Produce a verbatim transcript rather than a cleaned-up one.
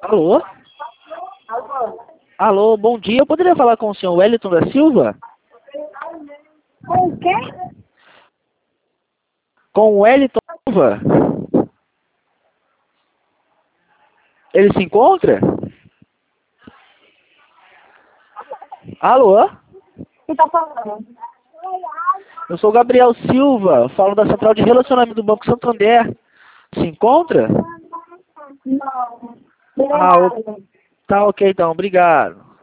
Alô? Alô? Alô, bom dia. Eu poderia falar com o senhor Wellington da Silva? Com o quê? Com o Wellington da Silva? Ele se encontra? Alô? Você tá falando? Eu sou o Gabriel Silva, falo da Central de Relacionamento do Banco Santander. Se encontra? Não. Ah, o- Obrigada. tá ok então, obrigado.